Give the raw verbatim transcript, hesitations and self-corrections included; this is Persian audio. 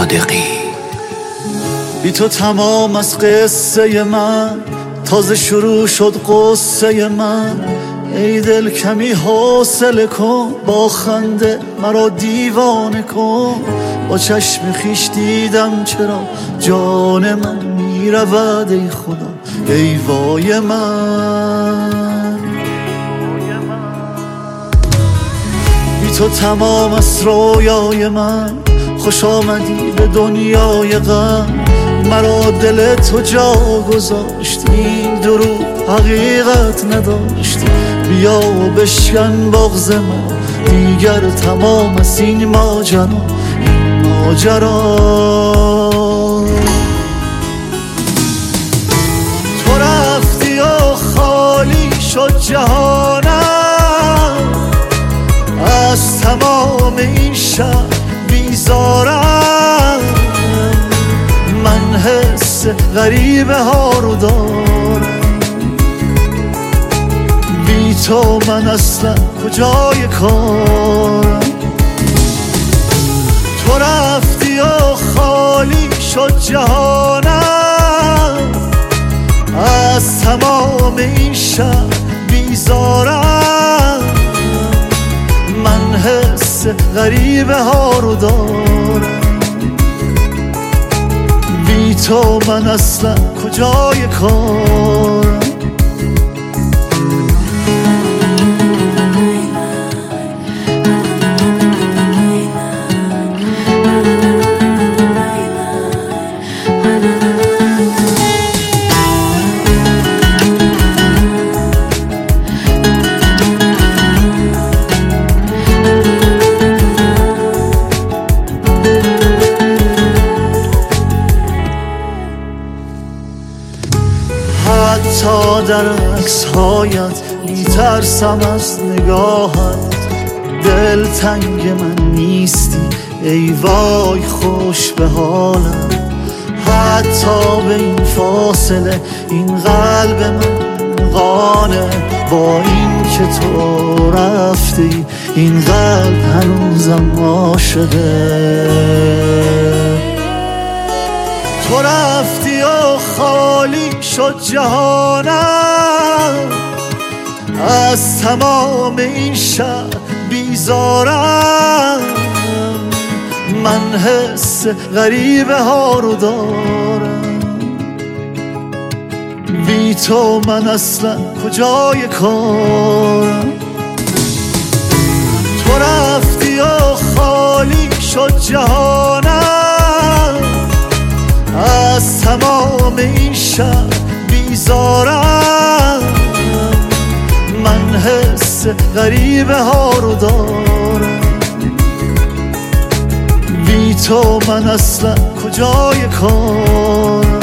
صادقی. بی تو تمام از قصه من، تازه شروع شد قصه من. ای دل کمی حوصله کن، با خنده مرا دیوانه کن. با چشم خویش دیدم چرا جان من میرود ای خدا، ای وای من. بی تو تمام از رویای من، خوش آمدی به دنیای غم. مرا دل تو جا گذاشت، این دروغ حقیقت نداشت. بیا و بشکن بغض ما، دیگر تمام از این ماجرا، این ماجرا. تو رفتی و خالی شد جهانم، از تمام این شهر بیزارم. من حس غریبه ها رو دارم، بی تو من اصلا کجای کارم. تو رفتی و خالی شد جهانم، از تمام این شهر بیزارم. من حس غریبه ها رو دارم، بی تو من اصلا کجای کارم. حتی در عکس‌هایت میترسم از نگاهت. دل تنگ من نیستی ای وای خوش به حالم. حتی به این فاصله این قلب من قانه، با این که تو رفتی این قلب هنوزم عاشقه. تو رفتی و خالی شد جهانم، از تمام این شهر بیزارم. من حس غریبه ها رو دارم، بی تو من اصلا کجای کارم. تو رفتی و خالی شد جهانم، از تمام این شهر بیزارم. من حس غریبه ها رو دارم، بی تو من اصلا کجای کارم.